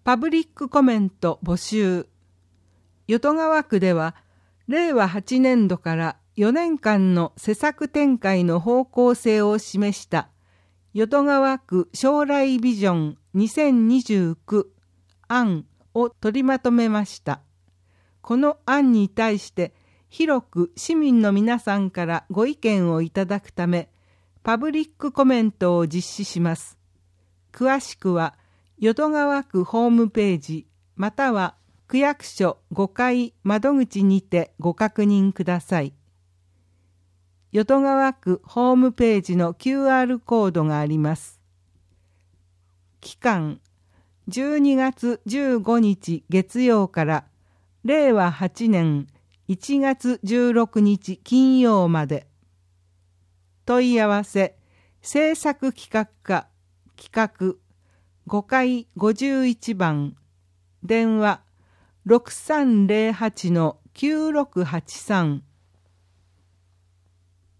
パブリックコメント募集。淀川区では、令和8年度から4年間の施策展開の方向性を示した淀川区将来ビジョン2029案を取りまとめました。この案に対して広く市民の皆さんからご意見をいただくため、パブリックコメントを実施します。詳しくは、淀川区ホームページまたは区役所5階窓口にてご確認ください。淀川区ホームページの QR コードがあります。期間12月15日月曜から令和8年1月16日金曜まで。問い合わせ政策企画課企画5階51番電話 6308-9683